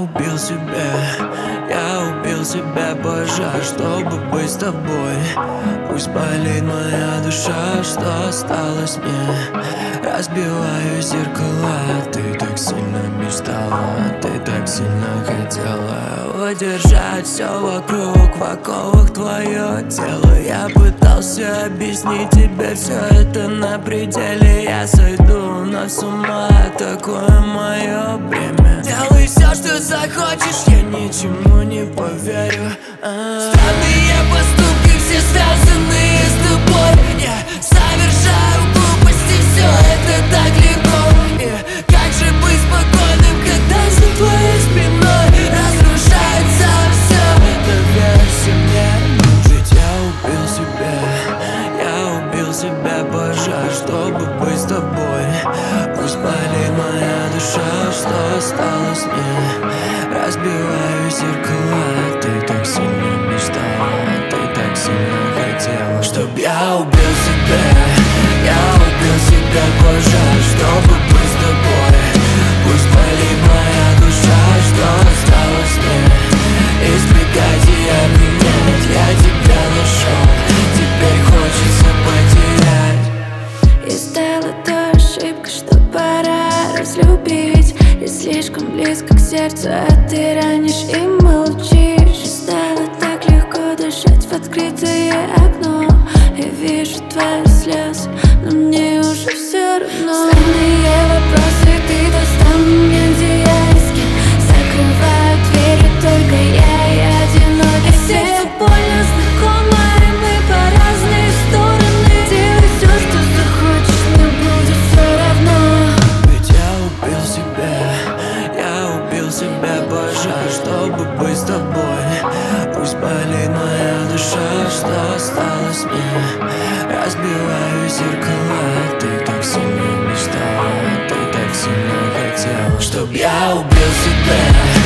убил себя пожар, чтобы быть с тобой. Пусть болит моя душа, что осталось мне. Разбиваю зеркала, ты так сильно мечтала, ты так сильно хотела удержать все вокруг, в оковах твое тело. Я пытался объяснить тебе, все это на пределе. Я сойду на с ума, такое мое бремя. Делай все, что захочешь, я ничему не поверю. Странные поступки, все связанные с тобой. Я совершаю глупости, все это так легко. И как же быть спокойным, когда за твоей спиной разрушается все? Доверься мне, жить я убил себя пожар, чтобы быть с тобой. Пусть болит моя душа, что осталось мне. Разбиваю зеркала, ты так сильно мечтала, ты так сильно хотела, чтоб я убил себя пожар, чтобы быть с тобой. Пусть болит моя душа, что осталось мне. Избегать и обвинять, я тебя нашел, теперь хочется потерять. И стала той ошибкой, что пора разлюбить. И слишком близко к сердцу, а ты ранишь и молчишь. И стало так легко дышать в открытое окно. Я вижу твои слезы, но мне уже все равно. Странные вопросы, ты достал меня, где я и с кем. Закрываю двери, только я и одинокий. Сердце больно знакомо, и мы по разные стороны. Делай все, что захочешь, мне будет все равно. Ведь я убил себя пожар, чтобы быть с тобой. Пусть болит моя душа, что осталось мне. Разбиваю зеркала, ты так сильно мечтала, ты так сильно хотела, чтоб я убил себя.